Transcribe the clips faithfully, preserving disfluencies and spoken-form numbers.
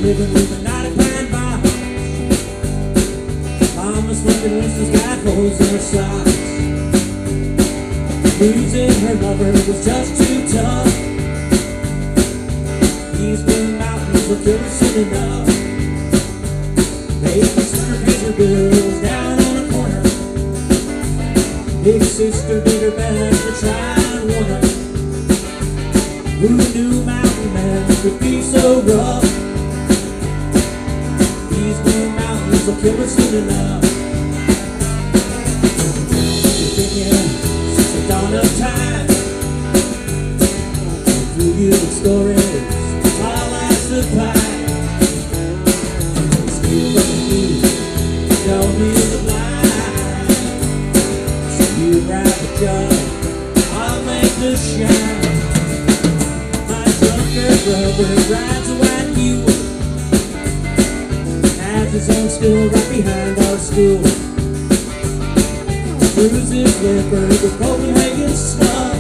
living with a ninety-pound box. Mama's smoking Winston's got holes in her socks. Losing her lover was just too tough. These blue mountains will kill her soon enough. Baby sister pays her bills down on a corner. Big sister did her best to try and warn her. Who knew mountain men could be so rough? These blue mountains will kill her soon enough. She's been here since the dawn of time. Through you with stories tall as the pine. Steal from the heat, don't leave the blind. So you grab the jug, I'll make the shine. Brother rides a white mule, has his own school right behind our school. Cruises Lippert with Copenhagen stuff.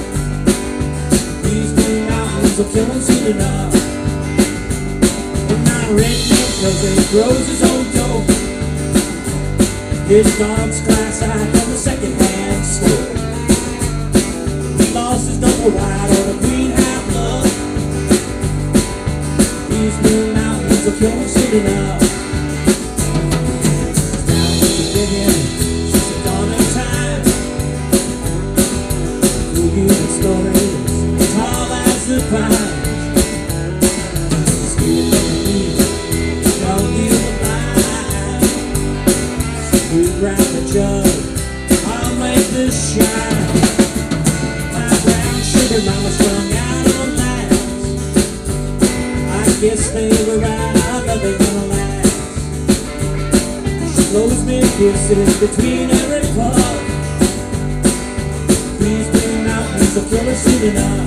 These blue mountains will kill him soon enough. And my redneck cousin grows his own dope. His dog's class I from the second-hand store. He lost his double wide on a green half love. These blue mountains will kill him soon enough. Mountains have been here since the dawn of time. Through human stories tall as the pine. Steal from the heat, don't give a line. You grab the jug, I'll make this shine. My brown sugar mama strung out on last. Guess they were right, but they gonna last. She blows me kisses between every puff. These blue mountains will kill her soon enough.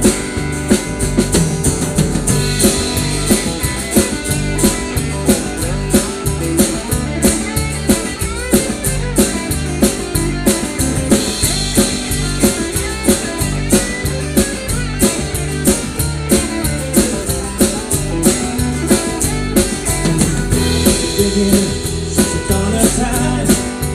Since the dawn of time,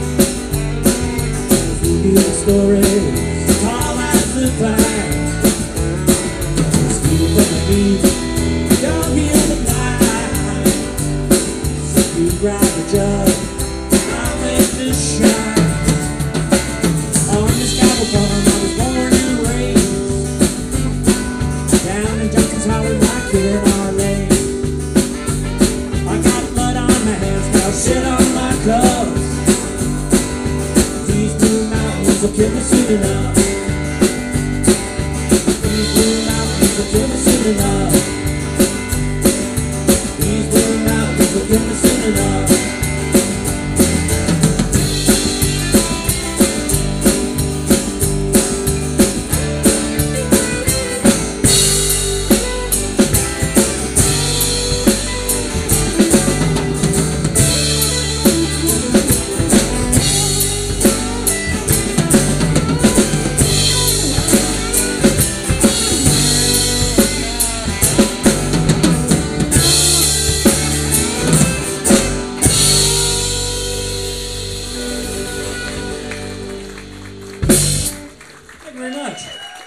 through the stories tall as the pine. Steal from the beat, don't hear the blind. So you grab the jug, I'll make this shine. On this cattle farm I was born and raised, down in Johnson's Hollow, my kid in our lane. Sit on my cubs. These blue mountains will kill me soon enough. These blue mountains will kill me soon enough. These blue mountains will kill me soon enough. Thank you very much.